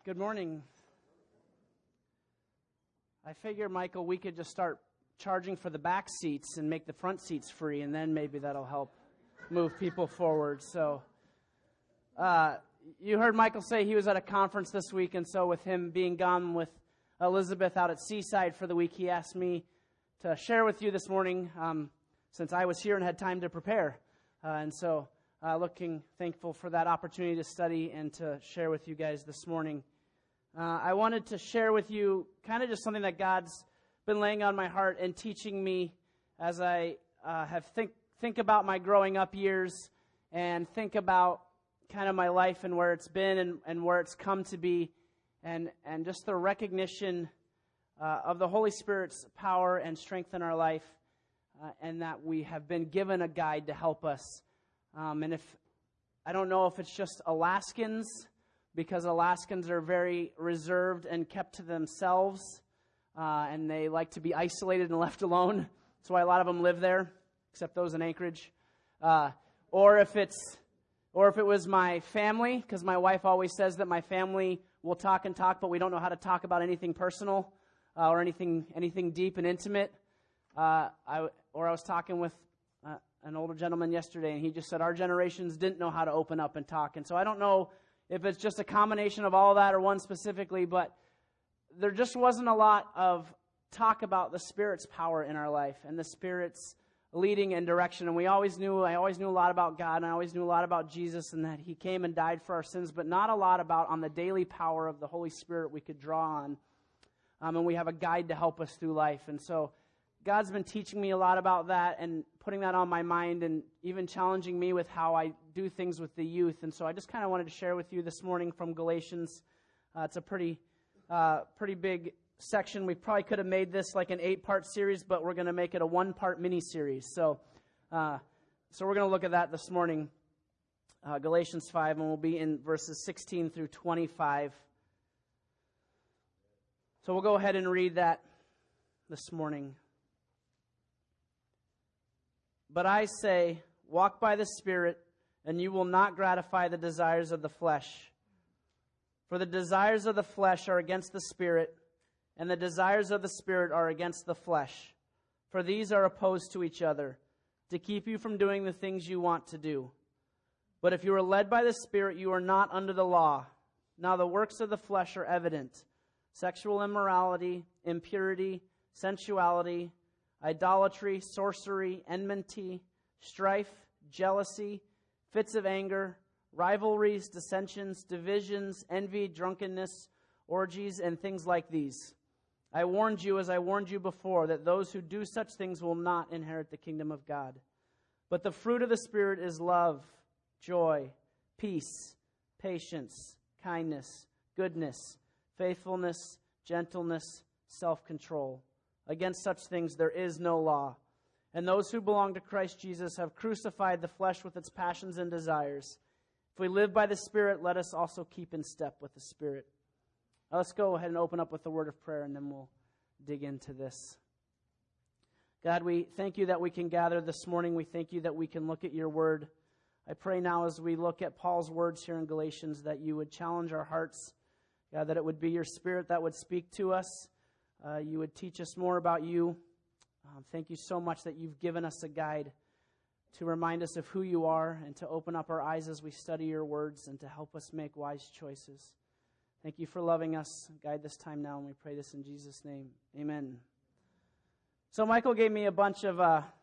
Good morning. I figure, Michael, we could just start charging for the back seats and make the front seats free, and then maybe that'll help move people forward. So, you heard Michael say he was at a conference this week, and so with him being gone with Elizabeth out at Seaside for the week, he asked me to share with you this morning, since I was here and had time to prepare. Looking thankful for that opportunity to study and to share with you guys this morning. I wanted to share with you kind of just something that God's been laying on my heart and teaching me as I think about my growing up years and think about kind of my life and where it's been and where it's come to be, and just the recognition of the Holy Spirit's power and strength in our life, and that we have been given a guide to help us. I don't know if it's just Alaskans, because Alaskans are very reserved and kept to themselves, and they like to be isolated and left alone. That's why a lot of them live there, except those in Anchorage. Or if it was my family, because my wife always says that my family will talk and talk, but we don't know how to talk about anything personal or anything deep and intimate. I was talking with an older gentleman yesterday, and he just said our generations didn't know how to open up and talk. And so I don't know if it's just a combination of all that or one specifically, but there just wasn't a lot of talk about the Spirit's power in our life and the Spirit's leading and direction. And I always knew a lot about God, and I always knew a lot about Jesus and that He came and died for our sins, but not a lot about on the daily power of the Holy Spirit we could draw on. And we have a guide to help us through life. And so God's been teaching me a lot about that and putting that on my mind and even challenging me with how I do things with the youth. And so I just kind of wanted to share with you this morning from Galatians. It's a pretty big section. We probably could have made this like an 8-part series, but we're going to make it a 1-part mini-series. So we're going to look at that this morning, Galatians 5, and we'll be in verses 16 through 25. So we'll go ahead and read that this morning. But I say, walk by the Spirit, and you will not gratify the desires of the flesh. For the desires of the flesh are against the Spirit, and the desires of the Spirit are against the flesh. For these are opposed to each other, to keep you from doing the things you want to do. But if you are led by the Spirit, you are not under the law. Now the works of the flesh are evident: sexual immorality, impurity, sensuality, idolatry, sorcery, enmity, strife, jealousy, fits of anger, rivalries, dissensions, divisions, envy, drunkenness, orgies, and things like these. I warned you, as I warned you before, that those who do such things will not inherit the kingdom of God. But the fruit of the Spirit is love, joy, peace, patience, kindness, goodness, faithfulness, gentleness, self-control. Against such things there is no law. And those who belong to Christ Jesus have crucified the flesh with its passions and desires. If we live by the Spirit, let us also keep in step with the Spirit. Now let's go ahead and open up with the word of prayer, and then we'll dig into this. God, we thank you that we can gather this morning. We thank you that we can look at your word. I pray now as we look at Paul's words here in Galatians that you would challenge our hearts, God, that it would be your Spirit that would speak to us. You would teach us more about you. Thank you so much that you've given us a guide to remind us of who you are and to open up our eyes as we study your words and to help us make wise choices. Thank you for loving us. Guide this time now, and we pray this in Jesus' name. Amen. So Michael gave me a bunch of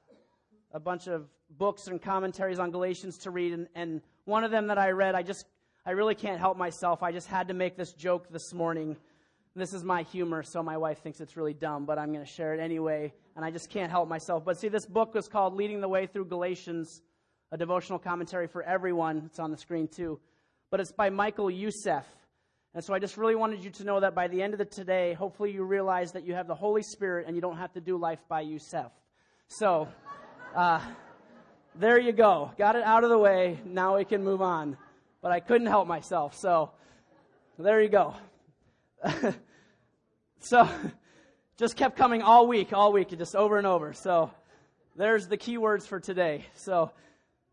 books and commentaries on Galatians to read, and one of them that I read, I really can't help myself. I just had to make this joke this morning. This is my humor, so my wife thinks it's really dumb, but I'm going to share it anyway, and I just can't help myself. But see, this book was called Leading the Way Through Galatians, a devotional commentary for everyone. It's on the screen too. But it's by Michael Youssef. And so I just really wanted you to know that by the end of the today, hopefully you realize that you have the Holy Spirit and you don't have to do life by Youssef. So, there you go. Got it out of the way. Now we can move on. But I couldn't help myself, so there you go. So, just kept coming all week, just over and over. So, there's the key words for today. So,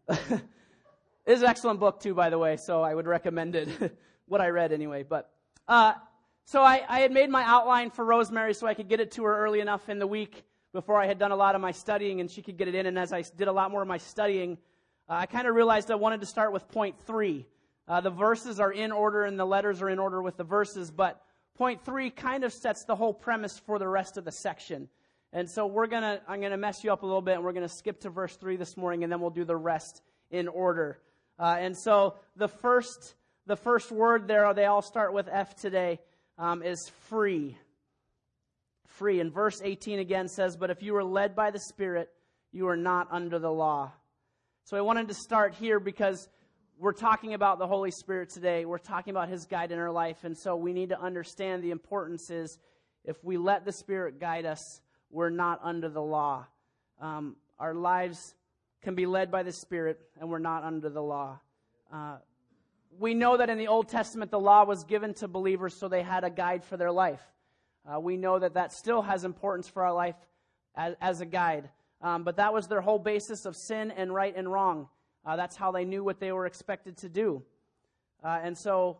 it is an excellent book too, by the way, so I would recommend it. What I read anyway. But So I had made my outline for Rosemary so I could get it to her early enough in the week before I had done a lot of my studying and she could get it in. And as I did a lot more of my studying, I kind of realized I wanted to start with point 3. The verses are in order and the letters are in order with the verses, but point 3 kind of sets the whole premise for the rest of the section. And so I'm going to mess you up a little bit, and we're going to skip to verse 3 this morning, and then we'll do the rest in order. And so the first word there, they all start with F today, is free. Free. And verse 18 again says, "But if you are led by the Spirit, you are not under the law." So I wanted to start here because we're talking about the Holy Spirit today. We're talking about His guide in our life. And so we need to understand the importance is if we let the Spirit guide us, we're not under the law. Our lives can be led by the Spirit, and we're not under the law. We know that in the Old Testament, the law was given to believers so they had a guide for their life. We know that still has importance for our life as a guide. But that was their whole basis of sin and right and wrong. That's how they knew what they were expected to do. And so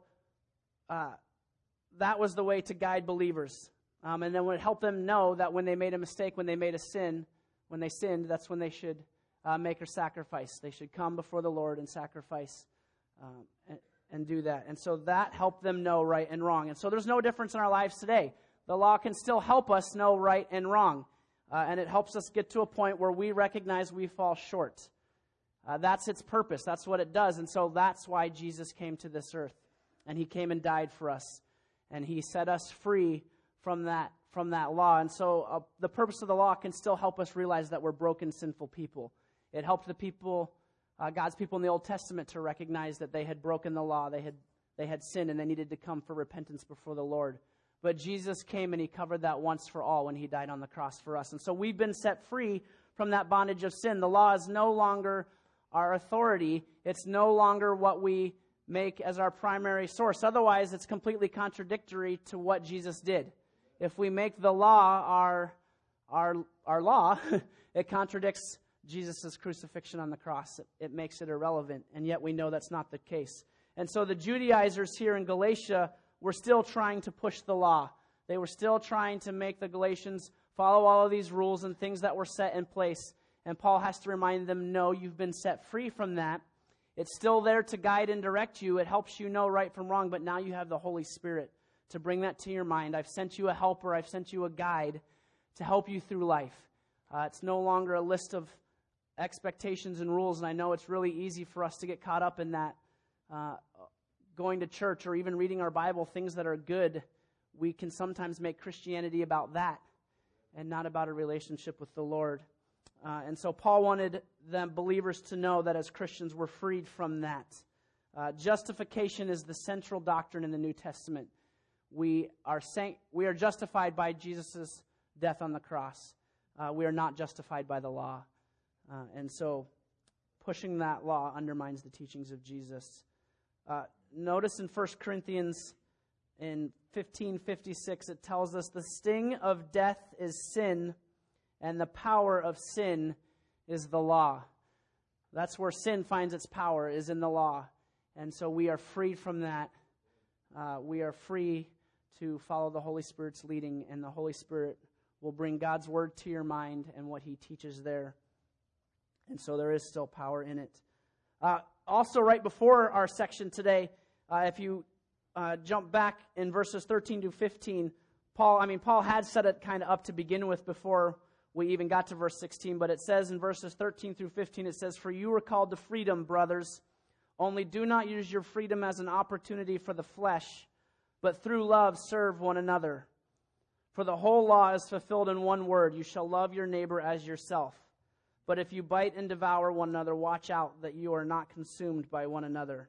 that was the way to guide believers. And then it would help them know that when they made a mistake, when they made a sin, when they sinned, that's when they should make a sacrifice. They should come before the Lord and sacrifice and do that. And so that helped them know right and wrong. And so there's no difference in our lives today. The law can still help us know right and wrong. And it helps us get to a point where we recognize we fall short. That's its purpose. That's what it does. And so that's why Jesus came to this earth. And He came and died for us. And He set us free from that law. And so the purpose of the law can still help us realize that we're broken, sinful people. It helped the people, God's people in the Old Testament, to recognize that they had broken the law. They had sinned, and they needed to come for repentance before the Lord. But Jesus came and He covered that once for all when He died on the cross for us. And so we've been set free from that bondage of sin. The law is no longer our authority. It's no longer what we make as our primary source. Otherwise, it's completely contradictory to what Jesus did. If we make the law our law, it contradicts Jesus' crucifixion on the cross. It makes it irrelevant, and yet we know that's not the case. And so the Judaizers here in Galatia were still trying to push the law. They were still trying to make the Galatians follow all of these rules and things that were set in place. And Paul has to remind them, no, you've been set free from that. It's still there to guide and direct you. It helps you know right from wrong, but now you have the Holy Spirit to bring that to your mind. I've sent you a helper. I've sent you a guide to help you through life. It's no longer a list of expectations and rules, and I know it's really easy for us to get caught up in that. Going to church or even reading our Bible, things that are good, we can sometimes make Christianity about that and not about a relationship with the Lord. And so Paul wanted the believers to know that as Christians we're freed from that. Justification is the central doctrine in the New Testament. We are justified by Jesus' death on the cross. We are not justified by the law. And so pushing that law undermines the teachings of Jesus. Notice in 1 Corinthians in 15:56, it tells us the sting of death is sin, and the power of sin is the law. That's where sin finds its power, is in the law. And so we are freed from that. We are free to follow the Holy Spirit's leading, and the Holy Spirit will bring God's word to your mind and what He teaches there. And so there is still power in it. Also, right before our section today, if you jump back in verses 13 to 15, Paul had set it kind of up to begin with before we even got to verse 16, but it says in verses 13 through 15, it says, "For you were called to freedom, brothers. Only do not use your freedom as an opportunity for the flesh, but through love serve one another. For the whole law is fulfilled in one word, you shall love your neighbor as yourself. But if you bite and devour one another, watch out that you are not consumed by one another."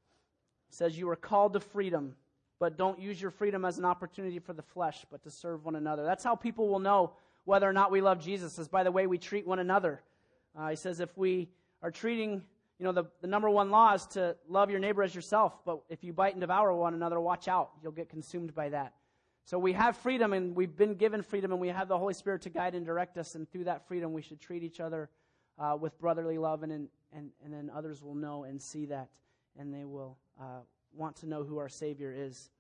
It says you are called to freedom, but don't use your freedom as an opportunity for the flesh, but to serve one another. That's how people will know whether or not we love Jesus, is by the way we treat one another. He says if we are treating, the number one law is to love your neighbor as yourself, but if you bite and devour one another, watch out. You'll get consumed by that. So we have freedom, and we've been given freedom, and we have the Holy Spirit to guide and direct us, and through that freedom we should treat each other with brotherly love, and then others will know and see that, and they will want to know who our Savior is.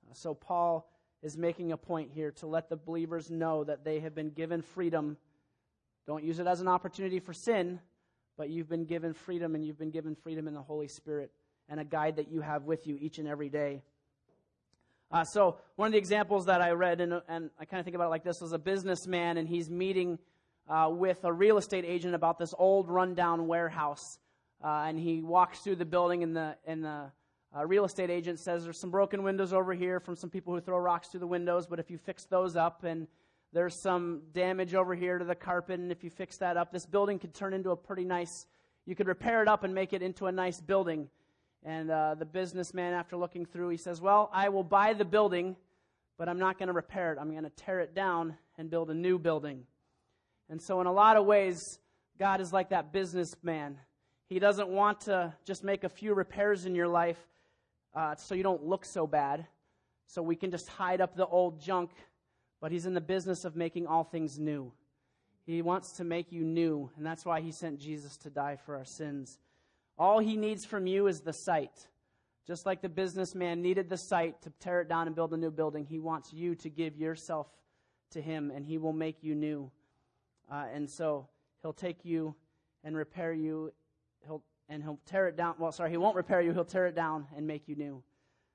So Paul is making a point here to let the believers know that they have been given freedom. Don't use it as an opportunity for sin, but you've been given freedom, and you've been given freedom in the Holy Spirit and a guide that you have with you each and every day. So one of the examples that I read, and I kind of think about it like this, was a businessman, and he's meeting with a real estate agent about this old rundown warehouse. And he walks through the building, and the real estate agent says, there's some broken windows over here from some people who throw rocks through the windows, but if you fix those up, and there's some damage over here to the carpet, and if you fix that up, this building could turn into a pretty nice, you could repair it up and make it into a nice building. And the businessman, after looking through, he says, well, I will buy the building, but I'm not going to repair it. I'm going to tear it down and build a new building. And so in a lot of ways, God is like that businessman. He doesn't want to just make a few repairs in your life so you don't look so bad, so we can just hide up the old junk, but he's in the business of making all things new. He wants to make you new, and that's why he sent Jesus to die for our sins. All he needs from you is the site. Just like the businessman needed the site to tear it down and build a new building, he wants you to give yourself to him, and he will make you new. And so he'll take you and repair you. He'll tear it down. Well, sorry, he won't repair you. He'll tear it down and make you new.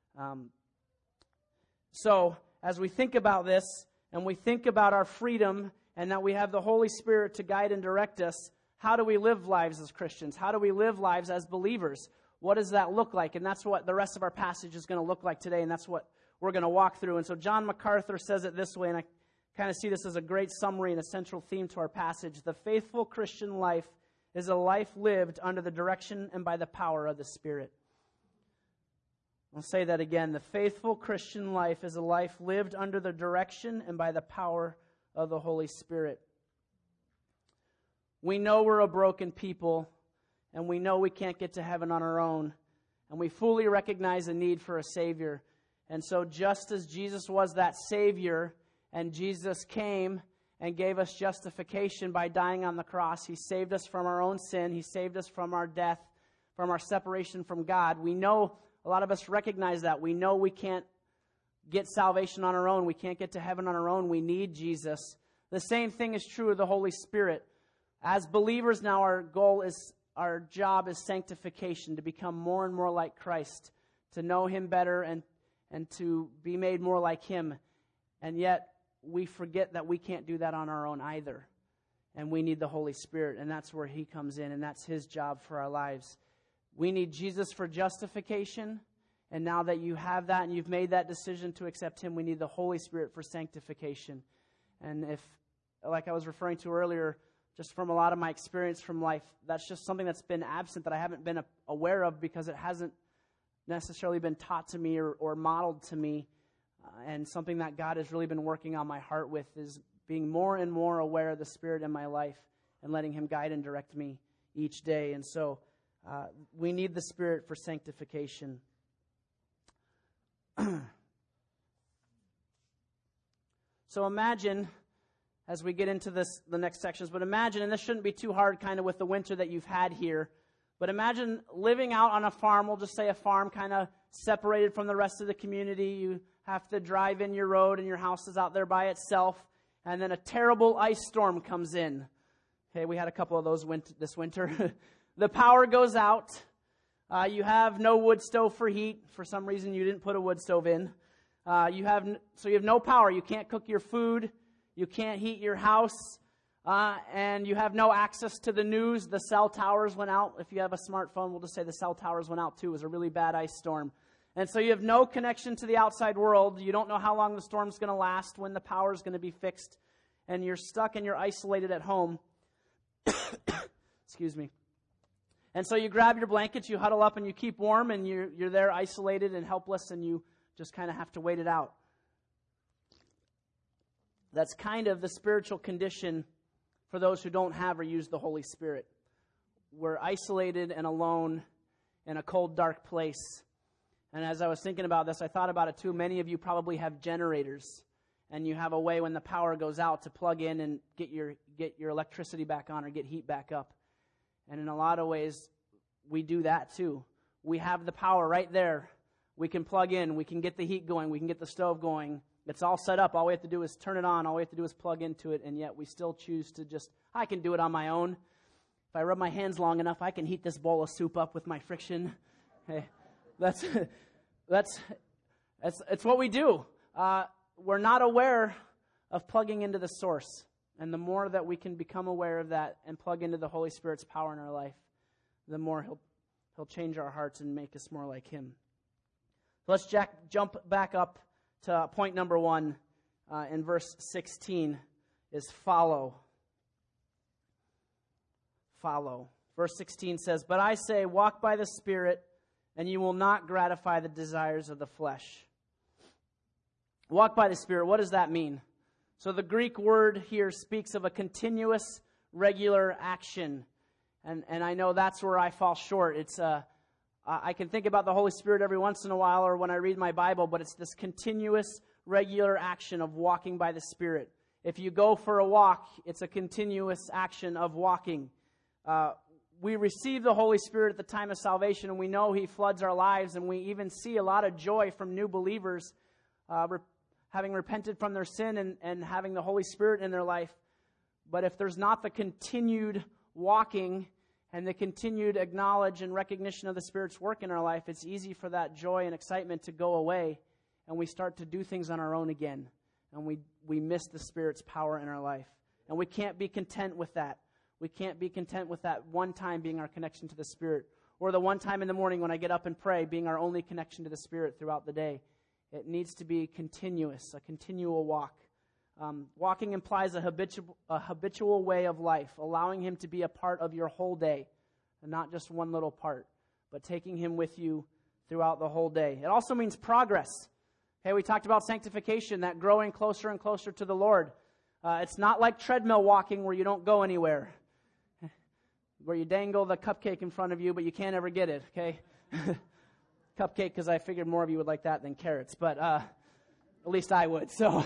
So as we think about this, and we think about our freedom, and that we have the Holy Spirit to guide and direct us, how do we live lives as Christians? How do we live lives as believers? What does that look like? And that's what the rest of our passage is going to look like today, and that's what we're going to walk through. And so John MacArthur says it this way, and I kind of see this as a great summary and a central theme to our passage. The faithful Christian life is a life lived under the direction and by the power of the Spirit. I'll say that again. The faithful Christian life is a life lived under the direction and by the power of the Holy Spirit. We know we're a broken people, and we know we can't get to heaven on our own, and we fully recognize the need for a Savior. And so just as Jesus was that Savior, and Jesus came and gave us justification by dying on the cross, he saved us from our own sin, he saved us from our death, from our separation from God. We know, a lot of us recognize that. We know we can't get salvation on our own. We can't get to heaven on our own. We need Jesus. The same thing is true of the Holy Spirit. As believers now, our job is sanctification, to become more and more like Christ, to know him better and to be made more like him. And yet, we forget that we can't do that on our own either. And we need the Holy Spirit, and that's where he comes in, and that's his job for our lives. We need Jesus for justification, and now that you have that and you've made that decision to accept him, we need the Holy Spirit for sanctification. And if, like I was referring to earlier, just from a lot of my experience from life, that's just something that's been absent, that I haven't been aware of because it hasn't necessarily been taught to me or modeled to me. And something that God has really been working on my heart with is being more and more aware of the Spirit in my life and letting him guide and direct me each day. And so we need the Spirit for sanctification. So imagine, as we get into the next sections, but imagine, and this shouldn't be too hard kind of with the winter that you've had here, but imagine living out on a farm. We'll just say a farm kind of separated from the rest of the community. You have to drive in your road and your house is out there by itself, and then a terrible ice storm comes in. Okay, we had a couple of those this winter. The power goes out. You have no wood stove for heat. For some reason, you didn't put a wood stove in. You have no power. You can't cook your food. You can't heat your house. And you have no access to the news. The cell towers went out. If you have a smartphone, we'll just say the cell towers went out too. It was a really bad ice storm. And so you have no connection to the outside world. You don't know how long the storm's going to last, when the power's going to be fixed. And you're stuck and you're isolated at home. Excuse me. And so you grab your blankets, you huddle up, and you keep warm, and you're there isolated and helpless, and you just kind of have to wait it out. That's kind of the spiritual condition for those who don't have or use the Holy Spirit. We're isolated and alone in a cold, dark place. And as I was thinking about this, I thought about it too. Many of you probably have generators, and you have a way when the power goes out to plug in and get your electricity back on or get heat back up. And in a lot of ways, we do that too. We have the power right there. We can plug in. We can get the heat going. We can get the stove going. It's all set up. All we have to do is turn it on. All we have to do is plug into it, and yet we still choose to just, I can do it on my own. If I rub my hands long enough, I can heat this bowl of soup up with my friction. Hey, that's what we do. We're not aware of plugging into the source. And the more that we can become aware of that and plug into the Holy Spirit's power in our life, the more He'll change our hearts and make us more like Him. So let's jump back up to point number 1 in verse 16 is follow. Follow. Verse 16 says, "But I say, walk by the Spirit, and you will not gratify the desires of the flesh." Walk by the Spirit, what does that mean? So the Greek word here speaks of a continuous, regular action. And I know that's where I fall short. I can think about the Holy Spirit every once in a while or when I read my Bible, but it's this continuous, regular action of walking by the Spirit. If you go for a walk, it's a continuous action of walking. We receive the Holy Spirit at the time of salvation, and we know He floods our lives, and we even see a lot of joy from new believers having repented from their sin and having the Holy Spirit in their life. But if there's not the continued walking and the continued acknowledge and recognition of the Spirit's work in our life, it's easy for that joy and excitement to go away, and we start to do things on our own again, and we miss the Spirit's power in our life. And we can't be content with that. We can't be content with that one time being our connection to the Spirit, or the one time in the morning when I get up and pray being our only connection to the Spirit throughout the day. It needs to be continuous, a continual walk. Walking implies a habitual way of life, allowing Him to be a part of your whole day, and not just one little part, but taking Him with you throughout the whole day. It also means progress. Okay, we talked about sanctification, that growing closer and closer to the Lord. It's not like treadmill walking where you don't go anywhere, where you dangle the cupcake in front of you, but you can't ever get it, okay? Cupcake, because I figured more of you would like that than carrots, but at least I would. So,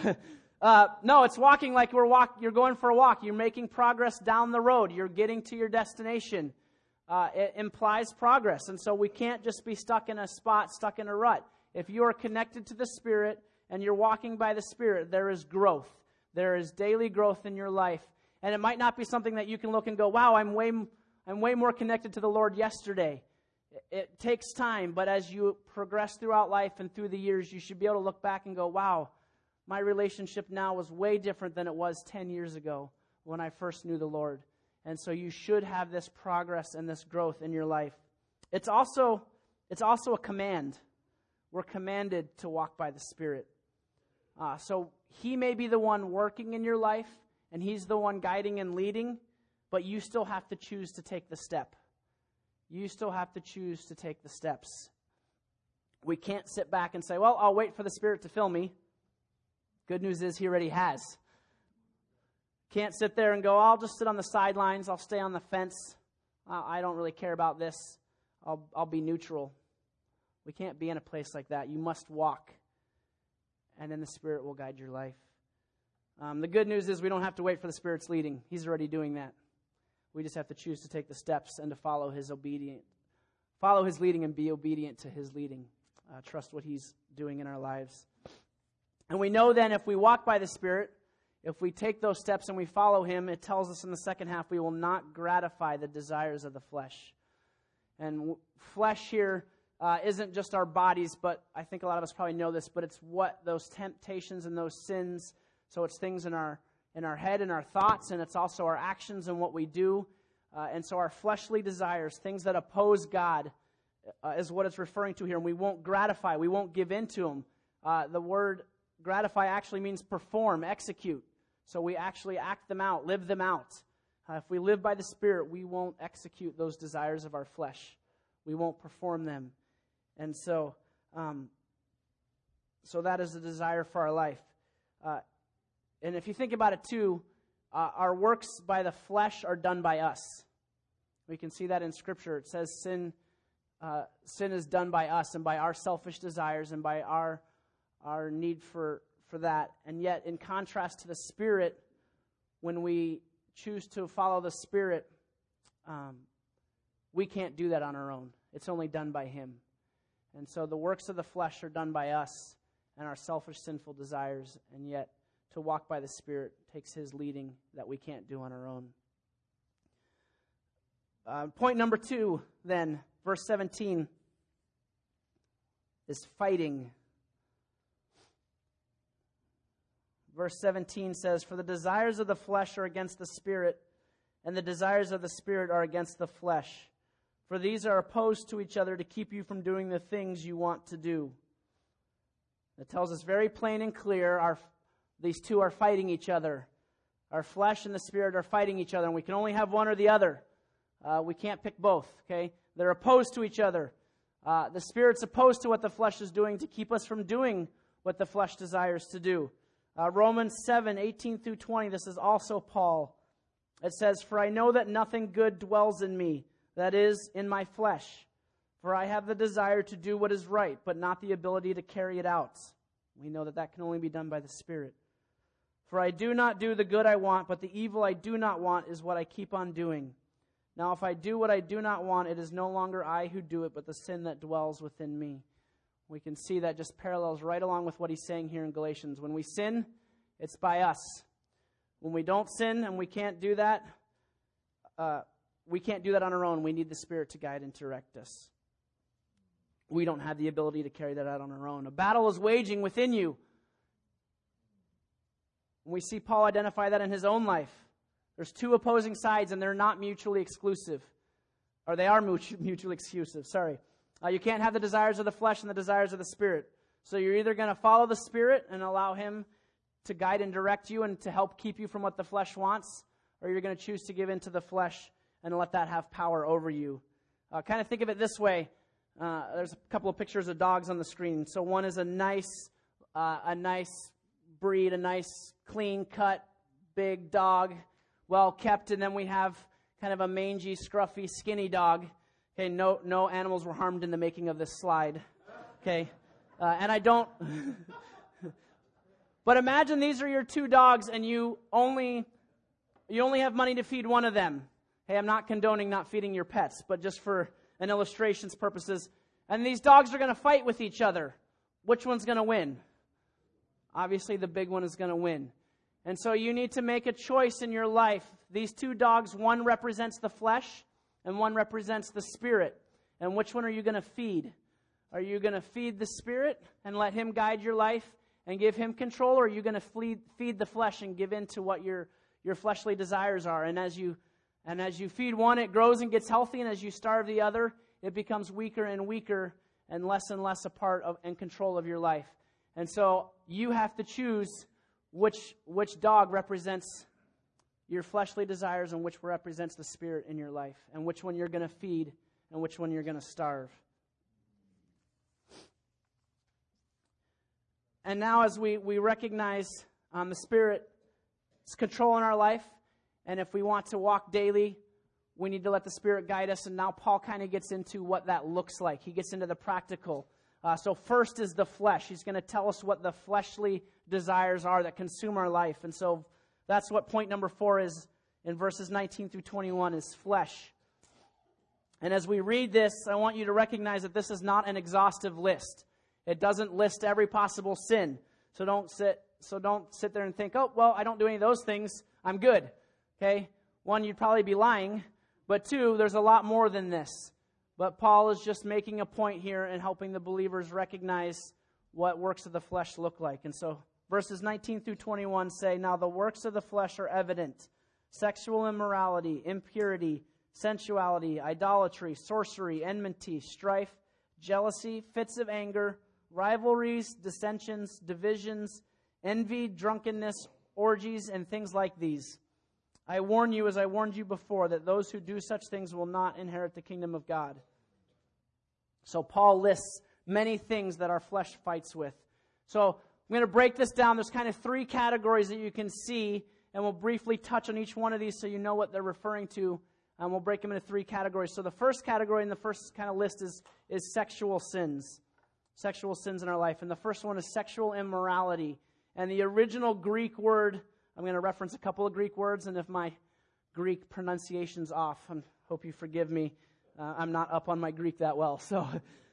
no, it's walking like you're going for a walk. You're making progress down the road. You're getting to your destination. It implies progress, and so we can't just be stuck in a spot, stuck in a rut. If you are connected to the Spirit and you're walking by the Spirit, there is growth. There is daily growth in your life, and it might not be something that you can look and go, "Wow, I'm way more connected to the Lord yesterday." It takes time, but as you progress throughout life and through the years, you should be able to look back and go, "Wow, my relationship now is way different than it was 10 years ago when I first knew the Lord." And so you should have this progress and this growth in your life. It's also a command. We're commanded to walk by the Spirit. So He may be the one working in your life, and He's the one guiding and leading, but you still have to choose to take the step. You still have to choose to take the steps. We can't sit back and say, "Well, I'll wait for the Spirit to fill me." Good news is He already has. Can't sit there and go, "I'll just sit on the sidelines. I'll stay on the fence. I don't really care about this. I'll be neutral." We can't be in a place like that. You must walk, and then the Spirit will guide your life. The good news is we don't have to wait for the Spirit's leading. He's already doing that. We just have to choose to take the steps and to follow His leading and be obedient to His leading. Trust what He's doing in our lives. And we know then if we walk by the Spirit, if we take those steps and we follow Him, it tells us in the second half we will not gratify the desires of the flesh. And flesh here isn't just our bodies, but I think a lot of us probably know this, but it's what those temptations and those sins, so it's things in our head and our thoughts, and it's also our actions and what we do. And so our fleshly desires, things that oppose God, is what it's referring to here. And we won't gratify, we won't give in to them. The word gratify actually means perform, execute. So we actually act them out, live them out. If we live by the Spirit, we won't execute those desires of our flesh. We won't perform them. And so that is the desire for our life. And if you think about it too, our works by the flesh are done by us. We can see that in Scripture. It says sin is done by us and by our selfish desires and by our need for that. And yet, in contrast to the Spirit, when we choose to follow the Spirit, we can't do that on our own. It's only done by Him. And so the works of the flesh are done by us and our selfish, sinful desires, and yet to walk by the Spirit takes His leading that we can't do on our own. Point number 2, then, verse 17, is fighting. Verse 17 says, "For the desires of the flesh are against the Spirit, and the desires of the Spirit are against the flesh. For these are opposed to each other to keep you from doing the things you want to do." It tells us very plain and clear, these two are fighting each other. Our flesh and the Spirit are fighting each other, and we can only have one or the other. We can't pick both, okay? They're opposed to each other. The Spirit's opposed to what the flesh is doing to keep us from doing what the flesh desires to do. Romans 7:18 through 20, this is also Paul. It says, "For I know that nothing good dwells in me, that is, in my flesh. For I have the desire to do what is right, but not the ability to carry it out." We know that can only be done by the Spirit. "For I do not do the good I want, but the evil I do not want is what I keep on doing. Now if I do what I do not want, it is no longer I who do it, but the sin that dwells within me." We can see that just parallels right along with what he's saying here in Galatians. When we sin, it's by us. When we don't sin and we can't do that on our own. We need the Spirit to guide and direct us. We don't have the ability to carry that out on our own. A battle is waging within you. We see Paul identify that in his own life. There's two opposing sides, and they're not mutually exclusive. Or they are mutually exclusive, sorry. You can't have the desires of the flesh and the desires of the Spirit. So you're either going to follow the Spirit and allow Him to guide and direct you and to help keep you from what the flesh wants, or you're going to choose to give in to the flesh and let that have power over you. Kind of think of it this way. There's a couple of pictures of dogs on the screen. So one is a nice breed, a nice, clean-cut, big dog, well-kept, and then we have kind of a mangy, scruffy, skinny dog. Okay, no animals were harmed in the making of this slide. Okay, and I don't... But imagine these are your two dogs, and you only have money to feed one of them. Hey, I'm not condoning not feeding your pets, but just for an illustration's purposes. And these dogs are going to fight with each other. Which one's going to win? Obviously, the big one is going to win. And so you need to make a choice in your life. These two dogs, one represents the flesh, and one represents the Spirit. And which one are you going to feed? Are you going to feed the Spirit and let Him guide your life and give Him control, or are you going to feed the flesh and give in to what your fleshly desires are? And as you feed one, it grows and gets healthy, and as you starve the other, it becomes weaker and weaker and less a part of and control of your life. And so you have to choose which dog represents your fleshly desires and which represents the Spirit in your life, and which one you're going to feed and which one you're going to starve. And now as we recognize the Spirit's control in our life, and if we want to walk daily, we need to let the Spirit guide us. And now Paul kind of gets into what that looks like. He gets into the practical. So first is the flesh. He's going to tell us what the fleshly desires are that consume our life. And so that's what point number 4 is in verses 19 through 21 is flesh. And as we read this, I want you to recognize that this is not an exhaustive list. It doesn't list every possible sin. So don't sit there and think, oh, well, I don't do any of those things. I'm good. Okay? 1, you'd probably be lying. But 2, there's a lot more than this. But Paul is just making a point here and helping the believers recognize what works of the flesh look like. And so verses 19 through 21 say, "Now the works of the flesh are evident: sexual immorality, impurity, sensuality, idolatry, sorcery, enmity, strife, jealousy, fits of anger, rivalries, dissensions, divisions, envy, drunkenness, orgies, and things like these. I warn you, as I warned you before, that those who do such things will not inherit the kingdom of God." So Paul lists many things that our flesh fights with. So I'm going to break this down. There's kind of 3 categories that you can see, and we'll briefly touch on each one of these so you know what they're referring to. And we'll break them into 3 categories. So the first category in the first kind of list is sexual sins. Sexual sins in our life. And the first one is sexual immorality. And the original Greek word, I'm going to reference a couple of Greek words, and if my Greek pronunciation's off, I hope you forgive me. I'm not up on my Greek that well. So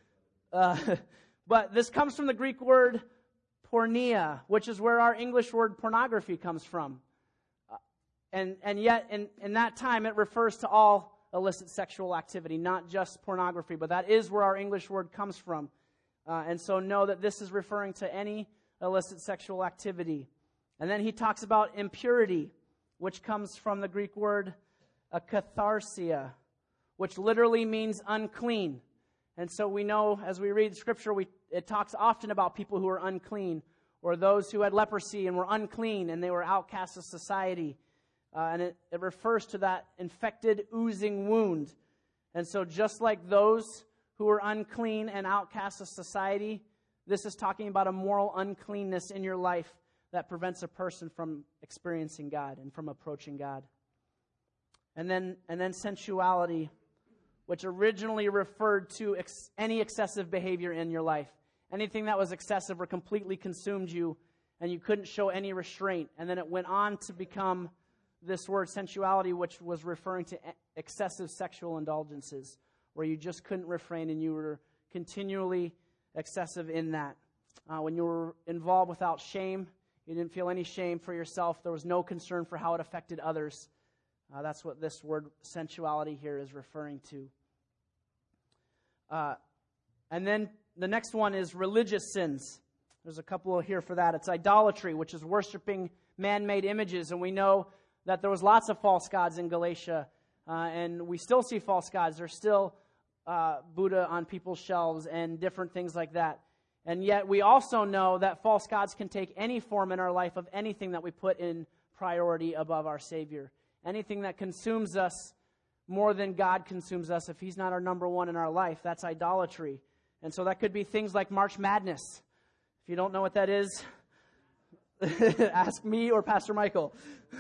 But this comes from the Greek word porneia, which is where our English word pornography comes from. And yet, in that time, it refers to all illicit sexual activity, not just pornography, but that is where our English word comes from. And so know that this is referring to any illicit sexual activity. And then he talks about impurity, which comes from the Greek word akatharsia, which literally means unclean. And so we know, as we read Scripture, it talks often about people who are unclean, or those who had leprosy and were unclean, and they were outcasts of society. And it refers to that infected, oozing wound. And so just like those who are unclean and outcasts of society, this is talking about a moral uncleanness in your life that prevents a person from experiencing God and from approaching God. And then sensuality, which originally referred to any excessive behavior in your life. Anything that was excessive or completely consumed you, and you couldn't show any restraint. And then it went on to become this word sensuality, which was referring to excessive sexual indulgences, where you just couldn't refrain and you were continually excessive in that. When you were involved without shame, you didn't feel any shame for yourself. There was no concern for how it affected others. That's what this word sensuality here is referring to. And then the next one is religious sins. There's a couple here for that. It's idolatry, which is worshiping man-made images. And we know that there was lots of false gods in Galatia, and we still see false gods. There's still Buddha on people's shelves and different things like that. And yet we also know that false gods can take any form in our life of anything that we put in priority above our Savior. Anything that consumes us more than God consumes us, if He's not our number one in our life, that's idolatry. And so that could be things like March Madness. If you don't know what that is, ask me or Pastor Michael.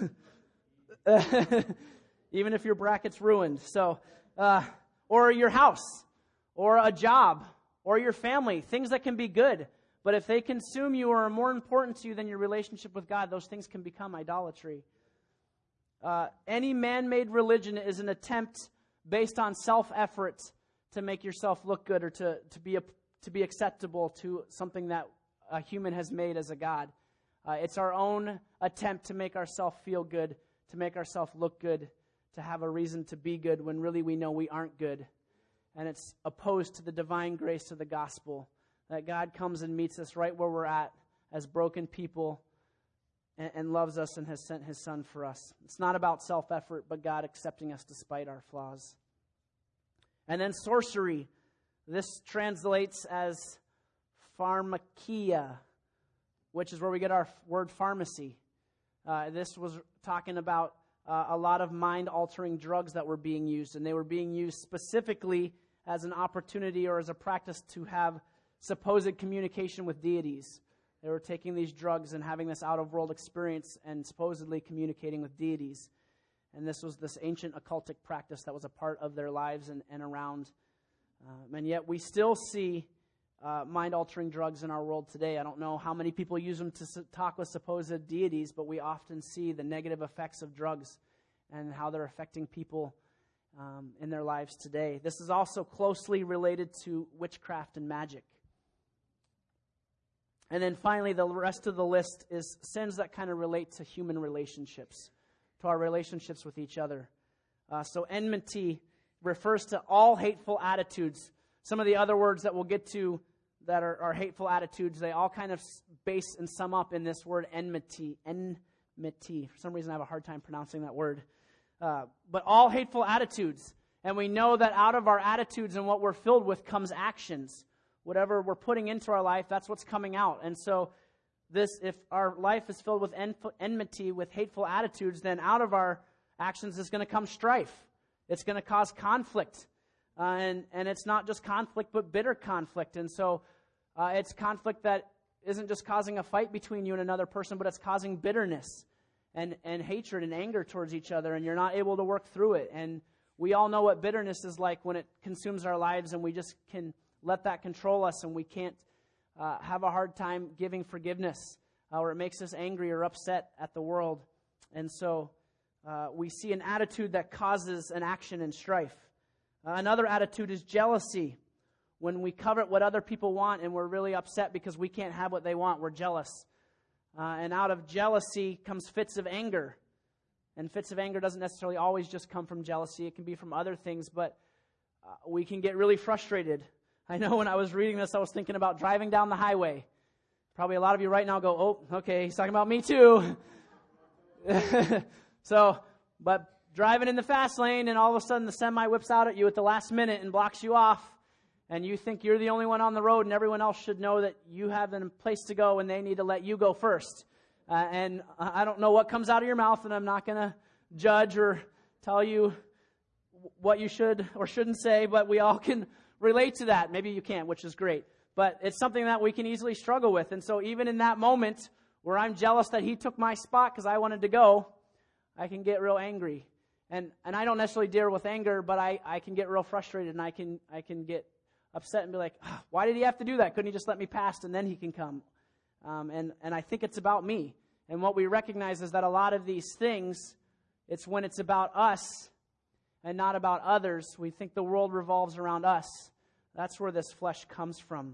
Even if your bracket's ruined. So, or your house, or a job, or your family, things that can be good. But if they consume you or are more important to you than your relationship with God, those things can become idolatry. Any man-made religion is an attempt based on self-effort to make yourself look good, or to be acceptable to something that a human has made as a god. It's our own attempt to make ourselves feel good, to make ourselves look good, to have a reason to be good when really we know we aren't good. And it's opposed to the divine grace of the gospel, that God comes and meets us right where we're at as broken people and loves us and has sent His Son for us. It's not about self-effort, but God accepting us despite our flaws. And then sorcery. This translates as pharmakia, which is where we get our word pharmacy. This was talking about a lot of mind-altering drugs that were being used, and they were being used specifically as an opportunity or as a practice to have supposed communication with deities. They were taking these drugs and having this out-of-world experience and supposedly communicating with deities. And this was this ancient occultic practice that was a part of their lives and around. And yet we still see mind-altering drugs in our world today. I don't know how many people use them to talk with supposed deities, but we often see the negative effects of drugs and how they're affecting people in their lives today. This is also closely related to witchcraft and magic. And then finally, the rest of the list is sins that kind of relate to human relationships, to our relationships with each other. So enmity refers to all hateful attitudes. Some of the other words that we'll get to that are hateful attitudes, they all kind of base and sum up in this word enmity. Enmity. For some reason, I have a hard time pronouncing that word. But all hateful attitudes. And we know that out of our attitudes and what we're filled with comes actions. Whatever we're putting into our life, that's what's coming out. And so if our life is filled with enmity, with hateful attitudes, then out of our actions is going to come strife. It's going to cause conflict. And it's not just conflict, but bitter conflict. And so it's conflict that isn't just causing a fight between you and another person, but it's causing bitterness and hatred and anger towards each other, and you're not able to work through it. And we all know what bitterness is like when it consumes our lives, and we just can let that control us, and we can't have a hard time giving forgiveness, or it makes us angry or upset at the world. And so we see an attitude that causes an action and strife. Another attitude is jealousy, when we covet what other people want and we're really upset because we can't have what they want, we're jealous. And out of jealousy comes fits of anger. And fits of anger doesn't necessarily always just come from jealousy. It can be from other things, but we can get really frustrated. I know when I was reading this, I was thinking about driving down the highway. Probably a lot of you right now go, oh, okay, he's talking about me too. But driving in the fast lane and all of a sudden the semi whips out at you at the last minute and blocks you off. And you think you're the only one on the road and everyone else should know that you have a place to go and they need to let you go first. And I don't know what comes out of your mouth, and I'm not going to judge or tell you what you should or shouldn't say, but we all can relate to that. Maybe you can't, which is great. But it's something that we can easily struggle with. And so even in that moment where I'm jealous that he took my spot because I wanted to go, I can get real angry. And I don't necessarily deal with anger, but I can get real frustrated, and I can get upset and be like, oh, why did he have to do that? Couldn't he just let me pass and then he can come? And I think it's about me. And what we recognize is that a lot of these things, it's when it's about us and not about others. We think the world revolves around us. That's where this flesh comes from.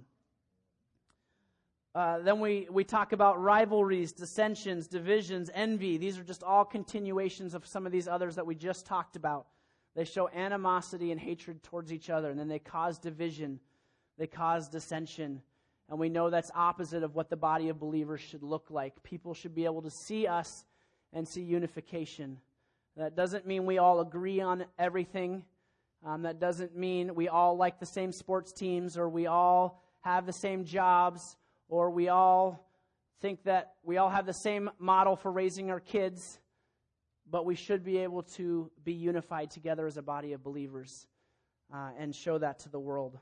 Then we talk about rivalries, dissensions, divisions, envy. These are just all continuations of some of these others that we just talked about. They show animosity and hatred towards each other, and then they cause division. They cause dissension. And we know that's opposite of what the body of believers should look like. People should be able to see us and see unification. That doesn't mean we all agree on everything. That doesn't mean we all like the same sports teams, or we all have the same jobs, or we all think that we all have the same model for raising our kids. But we should be able to be unified together as a body of believers and show that to the world.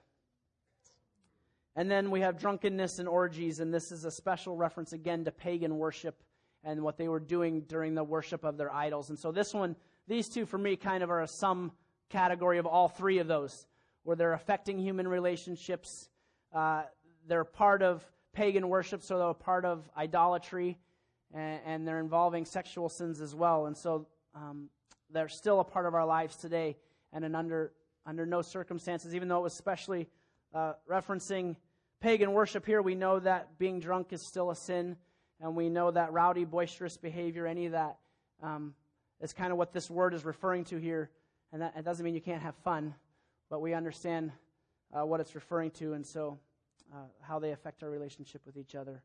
And then we have drunkenness and orgies, and this is a special reference again to pagan worship and what they were doing during the worship of their idols. And so these two for me kind of are a sum category of all three of those, where they're affecting human relationships. They're part of pagan worship, so they're a part of idolatry, and they're involving sexual sins as well. And so they're still a part of our lives today, and under no circumstances, even though it was especially referencing pagan worship here, we know that being drunk is still a sin, and we know that rowdy, boisterous behavior, any of that, is kind of what this word is referring to here. And that it doesn't mean you can't have fun, but we understand what it's referring to, and so how they affect our relationship with each other.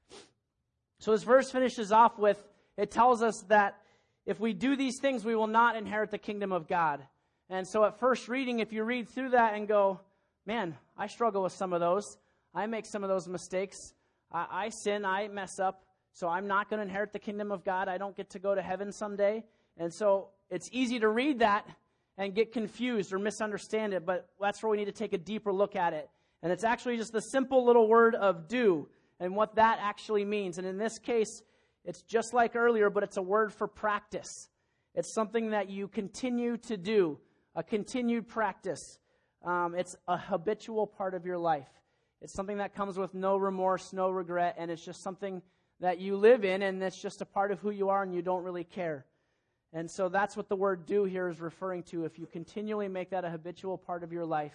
So this verse finishes off with, it tells us that if we do these things, we will not inherit the kingdom of God. And so at first reading, if you read through that and go, man, I struggle with some of those. I make some of those mistakes. I sin, I mess up, so I'm not going to inherit the kingdom of God. I don't get to go to heaven someday. And so it's easy to read that and get confused or misunderstand it, but that's where we need to take a deeper look at it. And it's actually just the simple little word of do and what that actually means. And in this case, it's just like earlier, but it's a word for practice. It's something that you continue to do, a continued practice. It's a habitual part of your life. It's something that comes with no remorse, no regret, and it's just something that you live in, and it's just a part of who you are, and you don't really care. And so that's what the word do here is referring to. If you continually make that a habitual part of your life,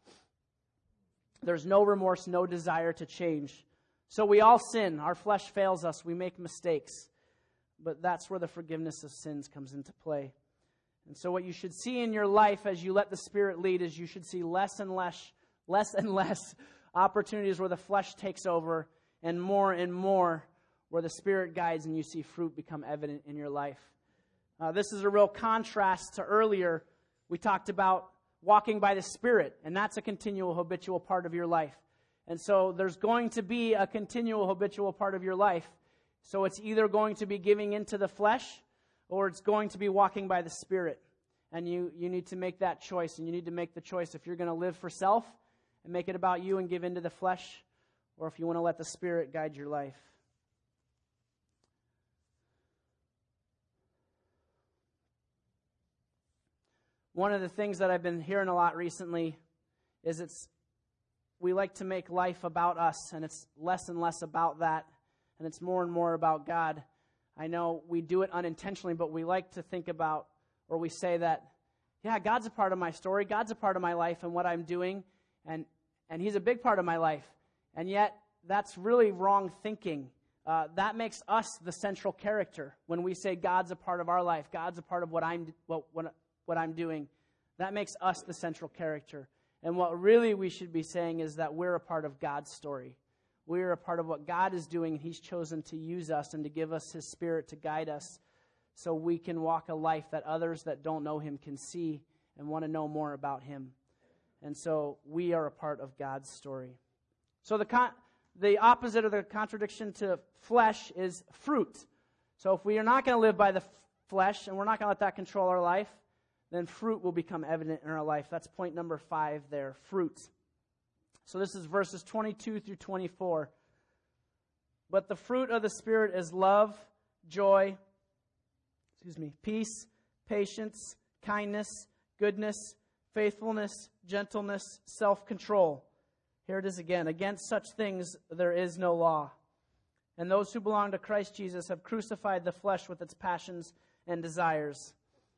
there's no remorse, no desire to change. So we all sin. Our flesh fails us. We make mistakes. But that's where the forgiveness of sins comes into play. And so what you should see in your life as you let the Spirit lead is you should see less and less opportunities where the flesh takes over, and more where the Spirit guides and you see fruit become evident in your life. This is a real contrast to earlier. We talked about walking by the Spirit, and that's a continual habitual part of your life. And so there's going to be a continual habitual part of your life. So it's either going to be giving into the flesh, or it's going to be walking by the Spirit. And you need to make that choice, and you need to make the choice if you're going to live for self and make it about you and give into the flesh, or if you want to let the Spirit guide your life. One of the things that I've been hearing a lot recently is we like to make life about us, and it's less and less about that, and it's more and more about God. I know we do it unintentionally, but we like to think about, or we say that, yeah, God's a part of my story, God's a part of my life and what I'm doing, and and He's a big part of my life. And yet, that's really wrong thinking. That makes us the central character when we say God's a part of our life. God's a part of what I'm doing. That makes us the central character. And what really we should be saying is that we're a part of God's story. We're a part of what God is doing, and He's chosen to use us and to give us His Spirit to guide us so we can walk a life that others that don't know Him can see and want to know more about Him. And so we are a part of God's story. So the opposite of the contradiction to flesh is fruit. So if we are not going to live by the flesh and we're not going to let that control our life, then fruit will become evident in our life. That's point number 5 there, fruit. So this is verses 22 through 24. But the fruit of the Spirit is love, joy, peace, patience, kindness, goodness, faithfulness, gentleness, self-control. Here it is again. Against such things there is no law. And those who belong to Christ Jesus have crucified the flesh with its passions and desires.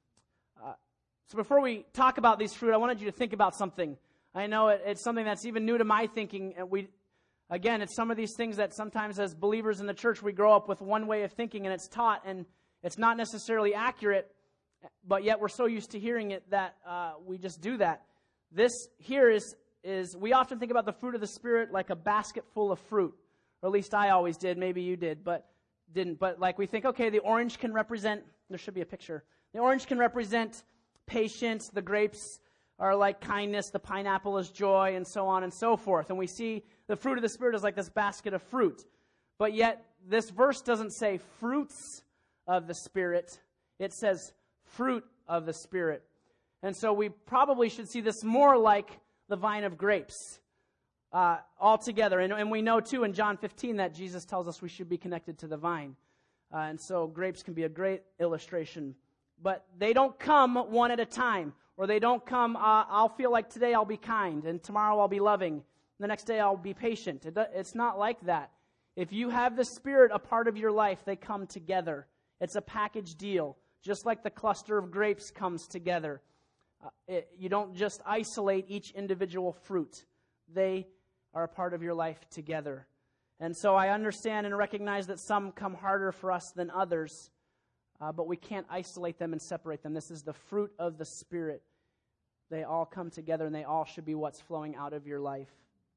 So before we talk about these fruit, I wanted you to think about something. I know it's something that's even new to my thinking. And it's some of these things that sometimes as believers in the church, we grow up with one way of thinking, and it's taught, and it's not necessarily accurate, but yet we're so used to hearing it that we just do that. This here is we often think about the fruit of the Spirit like a basket full of fruit, or at least I always did. Maybe you did, but didn't. But like we think, okay, the orange can represent, there should be a picture. The orange can represent patience, the grapes are like kindness, the pineapple is joy, and so on and so forth. And we see the fruit of the Spirit is like this basket of fruit. But yet, this verse doesn't say fruits of the Spirit. It says fruit of the Spirit. And so we probably should see this more like the vine of grapes altogether. And we know, too, in John 15 that Jesus tells us we should be connected to the vine. And so grapes can be a great illustration. But they don't come one at a time. Or they don't come, I'll feel like today I'll be kind, and tomorrow I'll be loving, the next day I'll be patient. It's not like that. If you have the Spirit a part of your life, they come together. It's a package deal, just like the cluster of grapes comes together. You don't just isolate each individual fruit. They are a part of your life together. And so I understand and recognize that some come harder for us than others, but we can't isolate them and separate them. This is the fruit of the Spirit. They all come together, and they all should be what's flowing out of your life.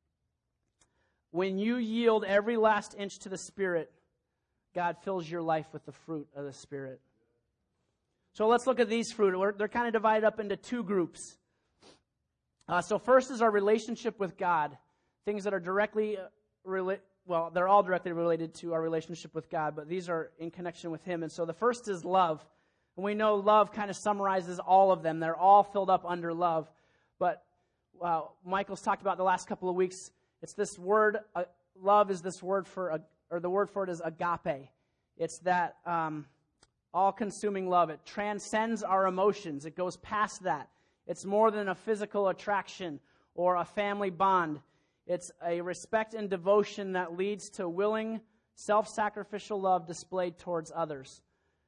When you yield every last inch to the Spirit, God fills your life with the fruit of the Spirit. So let's look at these fruit. They're kind of divided up into 2 groups. So first is our relationship with God. Things that are directly they're all directly related to our relationship with God, but these are in connection with Him. And so the first is love. And we know love kind of summarizes all of them. They're all filled up under love. But Michael's talked about the last couple of weeks. It's this word, love is this word the word for it is agape. It's that all-consuming love. It transcends our emotions. It goes past that. It's more than a physical attraction or a family bond. It's a respect and devotion that leads to willing, self-sacrificial love displayed towards others.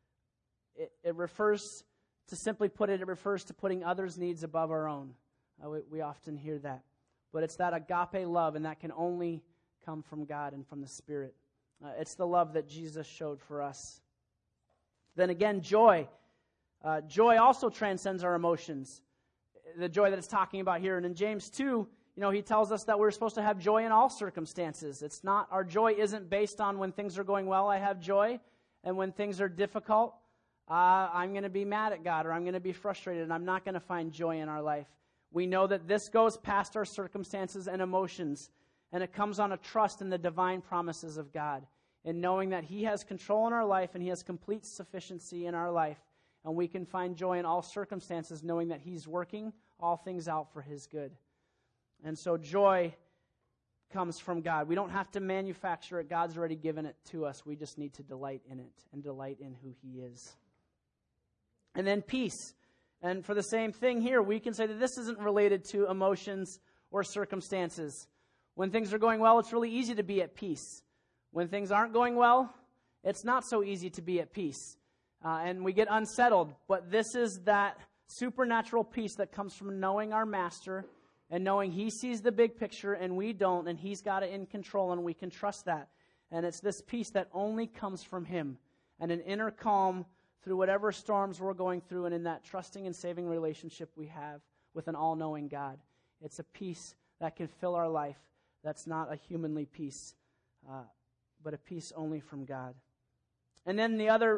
It refers, to simply put it, it refers to putting others' needs above our own. We often hear that. But it's that agape love, and that can only come from God and from the Spirit. It's the love that Jesus showed for us. Then again, joy. Joy also transcends our emotions. The joy that it's talking about here. And in James 2, he tells us that we're supposed to have joy in all circumstances. Our joy isn't based on when things are going well, I have joy. And when things are difficult, I'm going to be mad at God, or I'm going to be frustrated, and I'm not going to find joy in our life. We know that this goes past our circumstances and emotions, and it comes on a trust in the divine promises of God, and knowing that He has control in our life and He has complete sufficiency in our life, and we can find joy in all circumstances, knowing that He's working all things out for His good. And so joy comes from God. We don't have to manufacture it. God's already given it to us. We just need to delight in it and delight in who He is. And then peace. And for the same thing here, we can say that this isn't related to emotions or circumstances. When things are going well, it's really easy to be at peace. When things aren't going well, it's not so easy to be at peace. And we get unsettled. But this is that supernatural peace that comes from knowing our Master and knowing He sees the big picture and we don't, and He's got it in control, and we can trust that. And it's this peace that only comes from Him, and an inner calm through whatever storms we're going through, and in that trusting and saving relationship we have with an all-knowing God. It's a peace that can fill our life. That's not a humanly peace, but a peace only from God. And then the other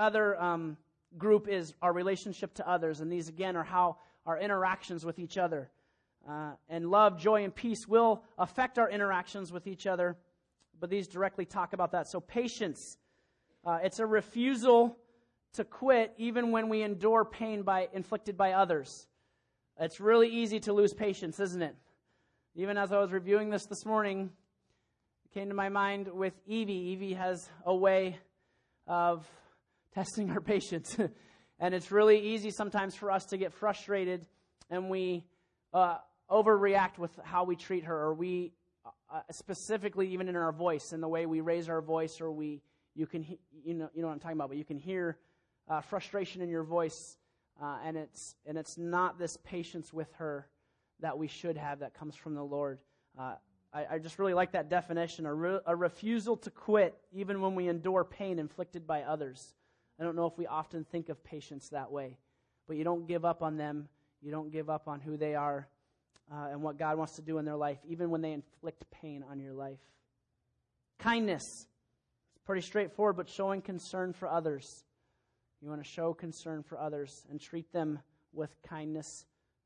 group is our relationship to others, and these again are how our interactions with each other. And love, joy, and peace will affect our interactions with each other, but these directly talk about that. So patience, it's a refusal to quit even when we endure pain inflicted by others. It's really easy to lose patience, isn't it? Even as I was reviewing this morning, it came to my mind with Evie. Evie has a way of testing our patience. And it's really easy sometimes for us to get frustrated, and we overreact with how we treat her, or we specifically even in our voice, in the way we raise our voice, or you know what I'm talking about, but you can hear frustration in your voice, and it's not this patience with her that we should have that comes from the Lord. I just really like that definition, a refusal to quit even when we endure pain inflicted by others. I don't know if we often think of patience that way, but you don't give up on them. You don't give up on who they are and what God wants to do in their life, even when they inflict pain on your life. Kindness. It's pretty straightforward, but showing concern for others. You want to show concern for others and treat them with kindness,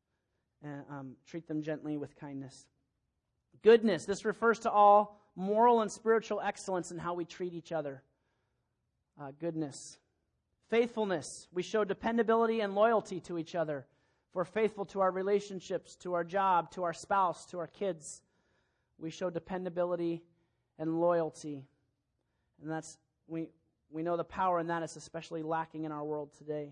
and treat them gently with kindness. Goodness. This refers to all moral and spiritual excellence in how we treat each other. Goodness. Faithfulness. We show dependability and loyalty to each other. We're faithful to our relationships, to our job, to our spouse, to our kids. We show dependability and loyalty. And we know the power in that is especially lacking in our world today.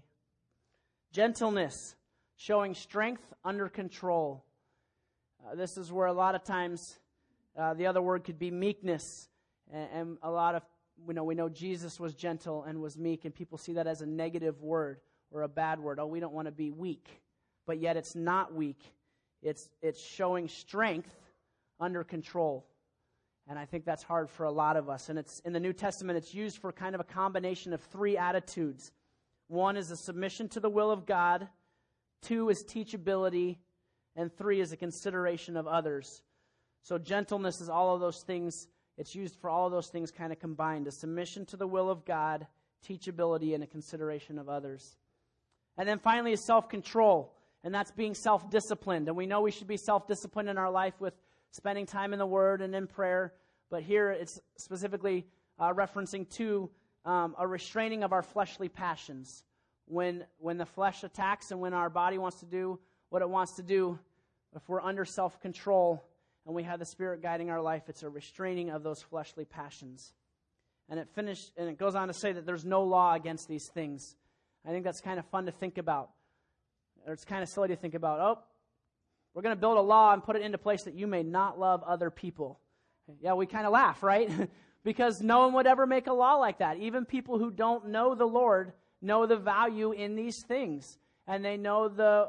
Gentleness. Showing strength under control. This is where a lot of times the other word could be meekness. And a lot of we know Jesus was gentle and was meek, and people see that as a negative word or a bad word. Oh, we don't want to be weak. But yet it's not weak. It's showing strength under control. And I think that's hard for a lot of us. And it's in the New Testament, it's used for kind of a combination of three attitudes. One is a submission to the will of God. 2 is teachability. And 3 is a consideration of others. So gentleness is all of those things. It's used for all of those things kind of combined. A submission to the will of God, teachability, and a consideration of others. And then finally is self-control. And that's being self-disciplined. And we know we should be self-disciplined in our life with spending time in the Word and in prayer. But here it's specifically referencing to a restraining of our fleshly passions. When the flesh attacks and when our body wants to do what it wants to do, if we're under self-control and we have the Spirit guiding our life, it's a restraining of those fleshly passions. And it goes on to say that there's no law against these things. I think that's kind of fun to think about. Or it's kind of silly to think about, we're going to build a law and put it into place that you may not love other people. Yeah, we kind of laugh, right? Because no one would ever make a law like that. Even people who don't know the Lord know the value in these things. And they know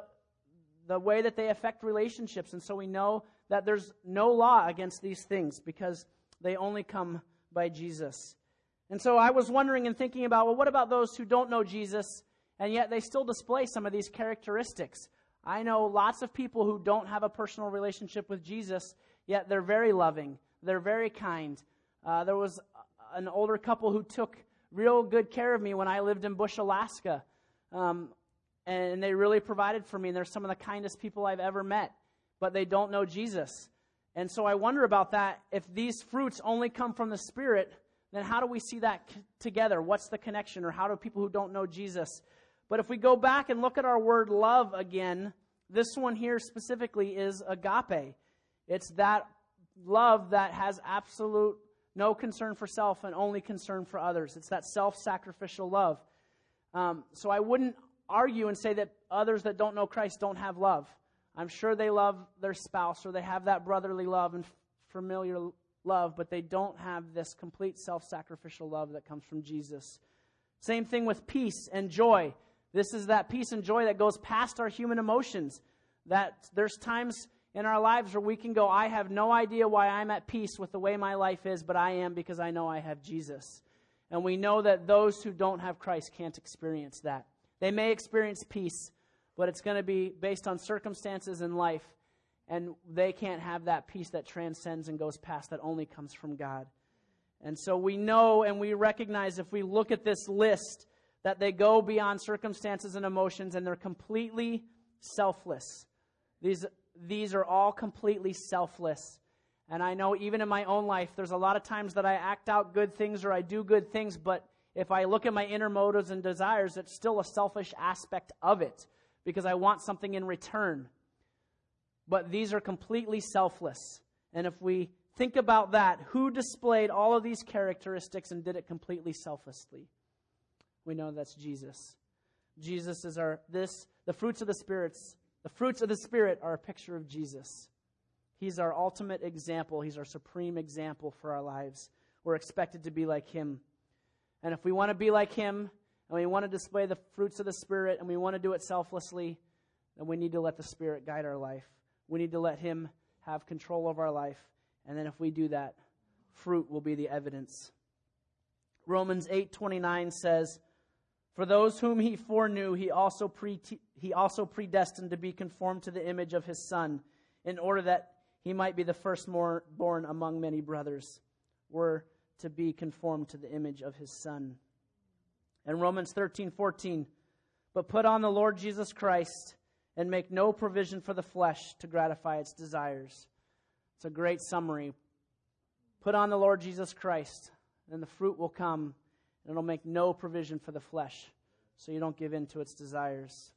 the way that they affect relationships. And so we know that there's no law against these things because they only come by Jesus. And so I was wondering and thinking about, well, what about those who don't know Jesus and yet they still display some of these characteristics? I know lots of people who don't have a personal relationship with Jesus, yet they're very loving. They're very kind. There was an older couple who took real good care of me when I lived in Bush, Alaska. And they really provided for me. And they're some of the kindest people I've ever met. But they don't know Jesus. And so I wonder about that. If these fruits only come from the Spirit, then how do we see that together? What's the connection? Or how do people who don't know Jesus? But if we go back and look at our word love again, this one here specifically is agape. It's that love that has absolute no concern for self and only concern for others. It's that self-sacrificial love. So I wouldn't argue and say that others that don't know Christ don't have love. I'm sure they love their spouse or they have that brotherly love and familiar love, but they don't have this complete self-sacrificial love that comes from Jesus. Same thing with peace and joy. This is that peace and joy that goes past our human emotions. That there's times in our lives where we can go, I have no idea why I'm at peace with the way my life is, but I am because I know I have Jesus. And we know that those who don't have Christ can't experience that. They may experience peace, but it's going to be based on circumstances in life, and they can't have that peace that transcends and goes past, that only comes from God. And so we know and we recognize, if we look at this list, that they go beyond circumstances and emotions, and they're completely selfless. These are all completely selfless. And I know even in my own life, there's a lot of times that I act out good things or I do good things, but if I look at my inner motives and desires, it's still a selfish aspect of it, because I want something in return. But these are completely selfless. And if we think about that, who displayed all of these characteristics and did it completely selflessly? We know that's Jesus. Jesus is the fruits of the spirits. The fruits of the Spirit are a picture of Jesus. He's our ultimate example. He's our supreme example for our lives. We're expected to be like Him. And if we want to be like Him, and we want to display the fruits of the Spirit, and we want to do it selflessly, then we need to let the Spirit guide our life. We need to let Him have control of our life. And then if we do that, fruit will be the evidence. Romans 8:29 says, "For those whom He foreknew, He also predestined to be conformed to the image of His Son, in order that He might be the firstborn among many brothers." We're to be conformed to the image of His Son. And Romans 13:14, "But put on the Lord Jesus Christ, and make no provision for the flesh to gratify its desires." It's a great summary. Put on the Lord Jesus Christ, and the fruit will come, and it'll make no provision for the flesh, so you don't give in to its desires.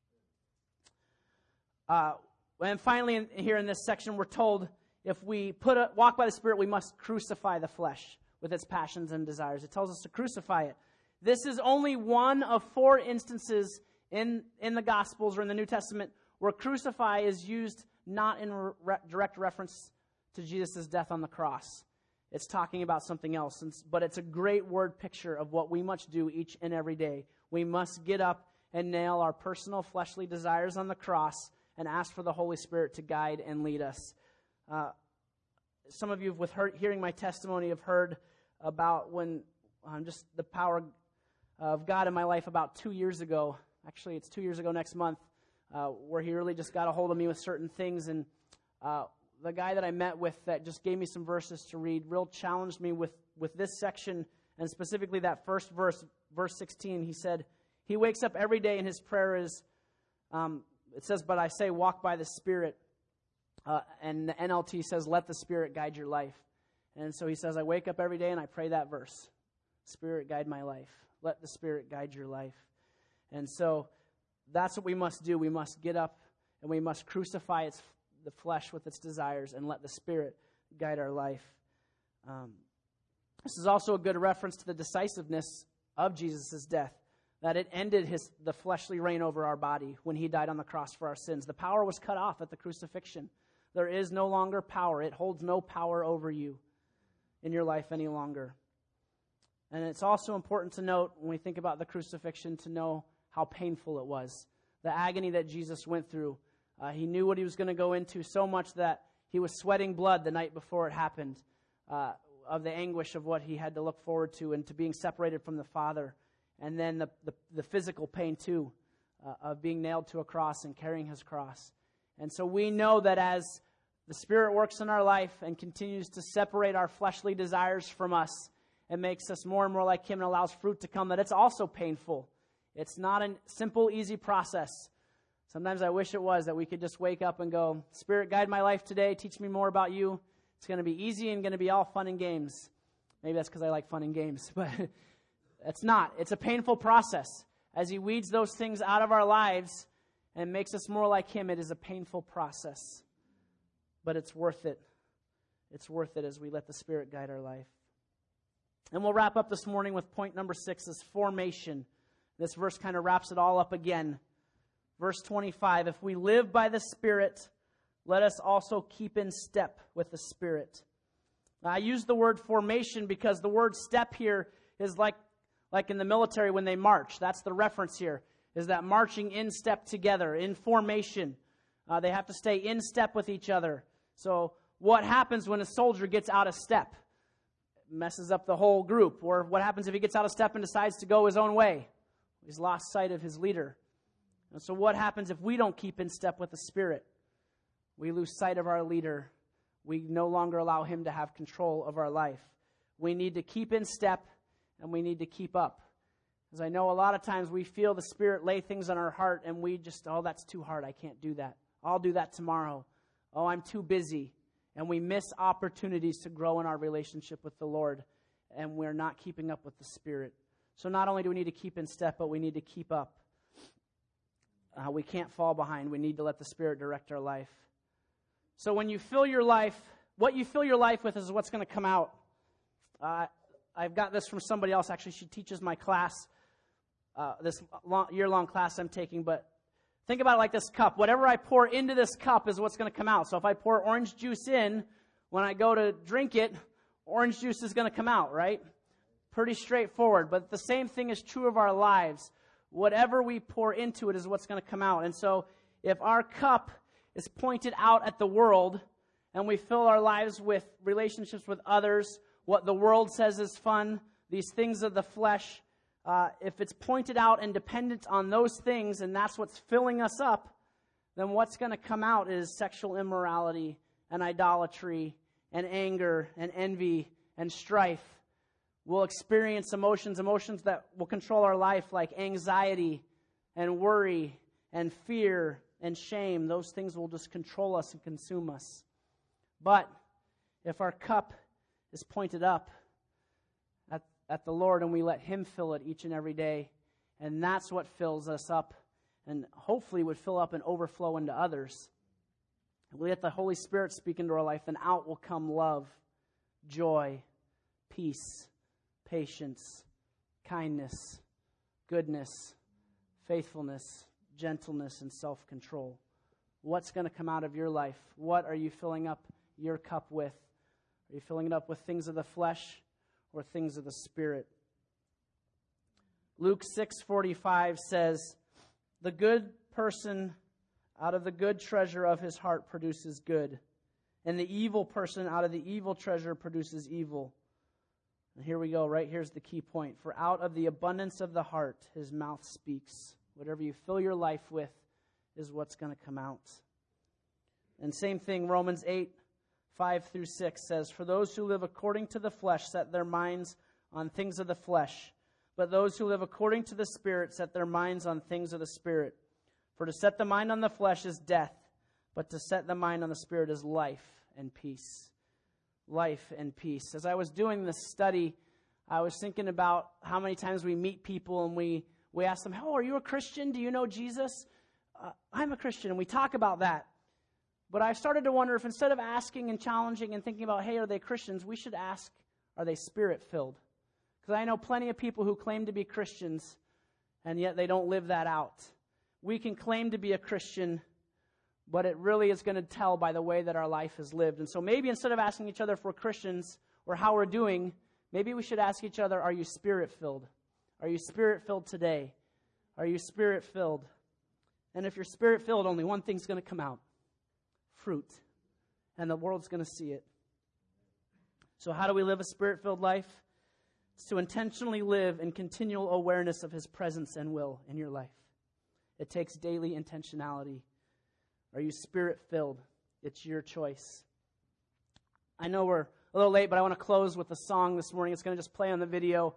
And finally, here in this section, we're told if we walk by the Spirit, we must crucify the flesh with its passions and desires. It tells us to crucify it. This is only one of 4 instances in the Gospels or in the New Testament where crucify is used not in direct reference to Jesus' death on the cross. It's talking about something else, but it's a great word picture of what we must do each and every day. We must get up and nail our personal fleshly desires on the cross and ask for the Holy Spirit to guide and lead us. Some of you, with hearing my testimony, have heard about when just the power of God in my life about 2 years ago. Actually, it's 2 years ago next month, where He really just got a hold of me with certain things. And the guy that I met with that just gave me some verses to read real challenged me with this section, and specifically that first verse, verse 16. He said, he wakes up every day and his prayer is, it says, "But I say walk by the Spirit." And the NLT says, "Let the Spirit guide your life." And so he says, I wake up every day and I pray that verse. Spirit, guide my life. Let the Spirit guide your life. And so that's what we must do. We must get up and we must crucify the flesh with its desires and let the Spirit guide our life. This is also a good reference to the decisiveness of Jesus' death, that it ended the fleshly reign over our body when He died on the cross for our sins. The power was cut off at the crucifixion. There is no longer power. It holds no power over you in your life any longer. And it's also important to note, when we think about the crucifixion, to know how painful it was. The agony that Jesus went through. He knew what He was going to go into, so much that He was sweating blood the night before it happened, of the anguish of what He had to look forward to and to being separated from the Father. And then the physical pain, too, of being nailed to a cross and carrying His cross. And so we know that as the Spirit works in our life and continues to separate our fleshly desires from us and makes us more and more like Him and allows fruit to come, that it's also painful. It's not a simple, easy process. Sometimes I wish it was, that we could just wake up and go, Spirit, guide my life today. Teach me more about You. It's going to be easy and going to be all fun and games. Maybe that's because I like fun and games, but it's not. It's a painful process. As He weeds those things out of our lives and makes us more like Him, it is a painful process. But it's worth it. It's worth it as we let the Spirit guide our life. And we'll wrap up this morning with point number 6, is formation. This verse kind of wraps it all up again. Verse 25, if we live by the Spirit, let us also keep in step with the Spirit. Now, I use the word formation because the word step here is like in the military when they march. That's the reference here, is that marching in step together, in formation. They have to stay in step with each other. So what happens when a soldier gets out of step? It messes up the whole group. Or what happens if he gets out of step and decides to go his own way? He's lost sight of his leader. And so what happens if we don't keep in step with the Spirit? We lose sight of our leader. We no longer allow him to have control of our life. We need to keep in step, and we need to keep up. Because I know a lot of times we feel the Spirit lay things on our heart, and we just, oh, that's too hard. I can't do that. I'll do that tomorrow. Oh, I'm too busy. And we miss opportunities to grow in our relationship with the Lord, and we're not keeping up with the Spirit. So not only do we need to keep in step, but we need to keep up. We can't fall behind. We need to let the Spirit direct our life. So when you fill your life, what you fill your life with is what's going to come out. I've got this from somebody else. Actually, she teaches my class, this year-long class I'm taking. But think about it like this cup. Whatever I pour into this cup is what's going to come out. So if I pour orange juice in, when I go to drink it, orange juice is going to come out, right? Pretty straightforward. But the same thing is true of our lives. Whatever we pour into it is what's going to come out. And so if our cup is pointed out at the world, and we fill our lives with relationships with others, what the world says is fun, these things of the flesh, if it's pointed out and dependent on those things, and that's what's filling us up, then what's going to come out is sexual immorality and idolatry and anger and envy and strife. We'll experience emotions that will control our life, like anxiety and worry and fear and shame. Those things will just control us and consume us. But if our cup is pointed up at the Lord and we let Him fill it each and every day, and that's what fills us up and hopefully would fill up and overflow into others. We let the Holy Spirit speak into our life, then out will come love, joy, peace, patience, kindness, goodness, faithfulness, gentleness, and self-control. What's going to come out of your life? What are you filling up your cup with? Are you filling it up with things of the flesh or things of the Spirit? Luke 6:45 says, "The good person out of the good treasure of his heart produces good, and the evil person out of the evil treasure produces evil." And here we go, right? Here's the key point. For out of the abundance of the heart, his mouth speaks. Whatever you fill your life with is what's going to come out. And same thing, Romans 8:5-6 says, "For those who live according to the flesh set their minds on things of the flesh, but those who live according to the Spirit set their minds on things of the Spirit. For to set the mind on the flesh is death, but to set the mind on the Spirit is life and peace." Life and peace. As I was doing this study, I was thinking about how many times we meet people and we ask them, "Oh, are you a Christian? Do you know Jesus?" I'm a Christian, and we talk about that. But I started to wonder if instead of asking and challenging and thinking about, hey, are they Christians, we should ask, are they Spirit-filled? Because I know plenty of people who claim to be Christians, and yet they don't live that out. We can claim to be a Christian, but it really is going to tell by the way that our life is lived. And so maybe instead of asking each other if we're Christians or how we're doing, maybe we should ask each other, are you Spirit-filled? Are you Spirit-filled today? Are you Spirit-filled? And if you're Spirit-filled, only one thing's going to come out. Fruit. And the world's going to see it. So how do we live a Spirit-filled life? It's to intentionally live in continual awareness of His presence and will in your life. It takes daily intentionality. Are you Spirit-filled? It's your choice. I know we're a little late, but I want to close with a song this morning. It's going to just play on the video.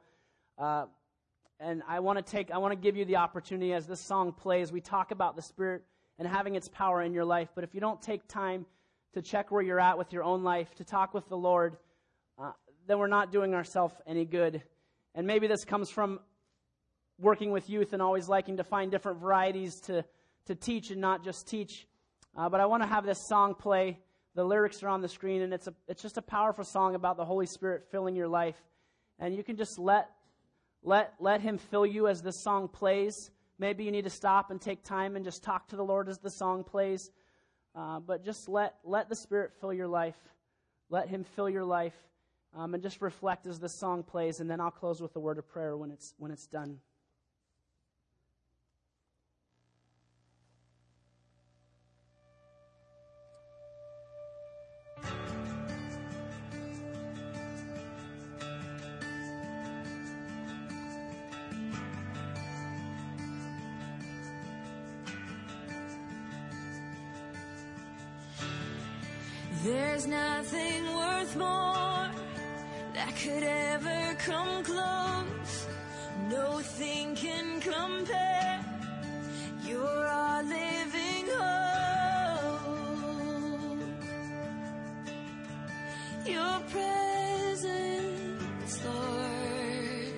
And I want to give you the opportunity as this song plays. We talk about the Spirit and having its power in your life. But if you don't take time to check where you're at with your own life, to talk with the Lord, then we're not doing ourselves any good. And maybe this comes from working with youth and always liking to find different varieties to teach and not just teach. But I want to have this song play. The lyrics are on the screen, and it's just a powerful song about the Holy Spirit filling your life. And you can just let Him fill you as this song plays. Maybe you need to stop and take time and just talk to the Lord as the song plays. But just let the Spirit fill your life. Let Him fill your life. And just reflect as the song plays, and then I'll close with a word of prayer when it's done. There's nothing worth more that could ever come close. Nothing can compare. You're our living hope. Your presence, Lord.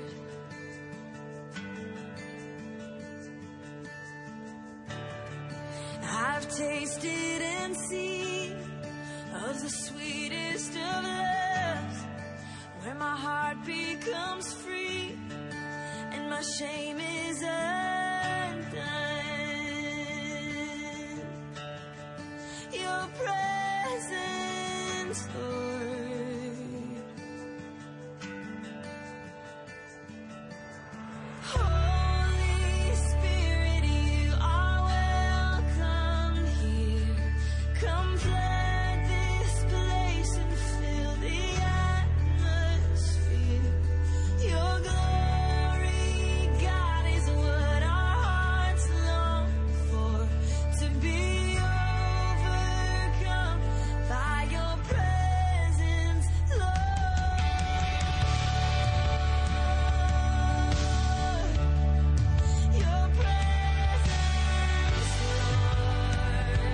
I've tasted and seen of the sweetest of loves, where my heart becomes free and my shame is undone. Your presence, Lord. Holy Spirit, you are welcome here. Come flood this place and fill the atmosphere. Your glory, God, is what our hearts long for. To be overcome by your presence, Lord. Your presence, Lord.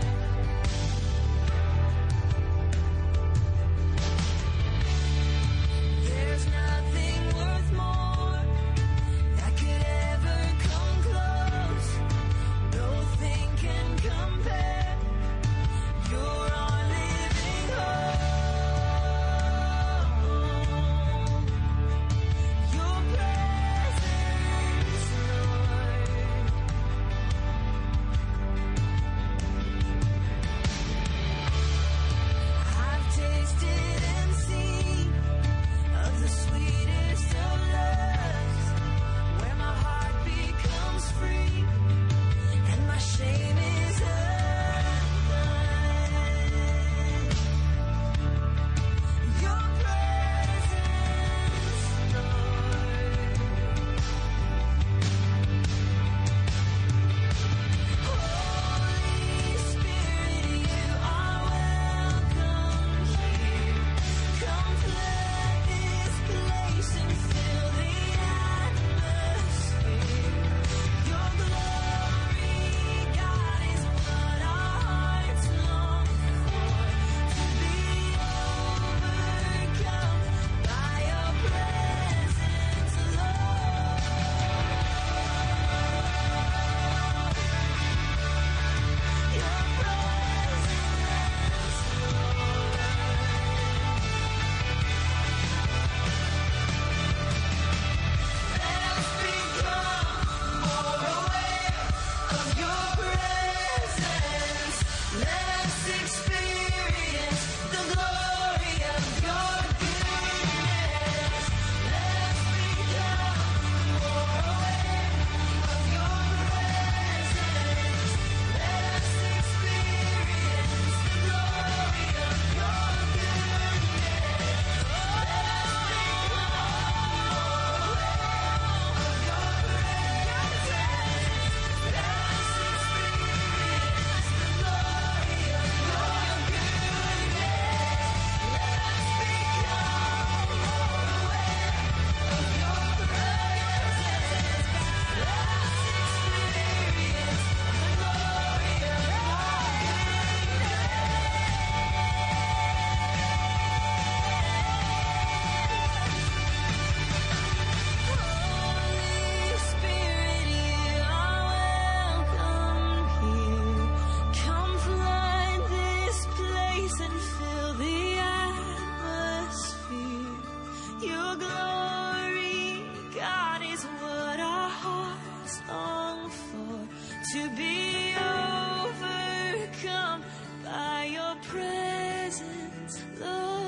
There's nothing worth more that could ever come close. Nothing can compare. You're our living hope. Your presence, Lord. I've tasted and seen of the sweetest of loves, where my heart becomes free and my shame is undone. Your presence, Lord. Holy Spirit, you are welcome here. Come flood this place and fill the atmosphere. Your glory, God, is what our hearts long for. To be overcome by your presence, Lord. Your presence, let us become more aware of your presence. Let us experience the glory of your goodness. Let us become more aware of your presence. Let us experience the glory of your goodness. Let us Holy Spirit, you are welcome here. Come flood this place and fill the atmosphere. Your glory, God, is what our hearts long for. To be overcome by your presence, Lord.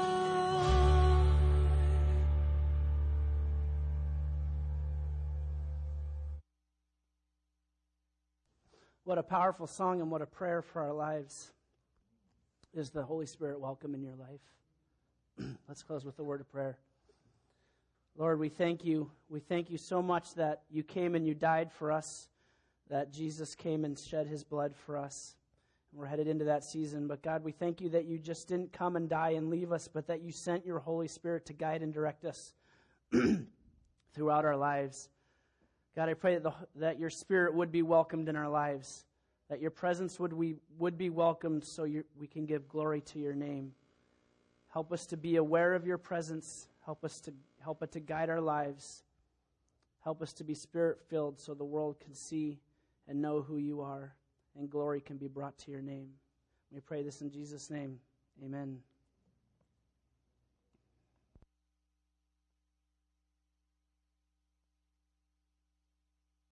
What a powerful song and what a prayer for our lives. Is the Holy Spirit welcome in your life? Let's close with a word of prayer. Lord, we thank you. We thank you so much that you came and you died for us, that Jesus came and shed his blood for us. We're headed into that season. But God, we thank you that you just didn't come and die and leave us, but that you sent your Holy Spirit to guide and direct us throughout our lives. God, I pray that your Spirit would be welcomed in our lives, that your presence would be welcomed so we can give glory to your name. Help us to be aware of your presence. Help it to guide our lives. Help us to be Spirit-filled so the world can see and know who you are, and glory can be brought to your name. We pray this in Jesus' name. Amen.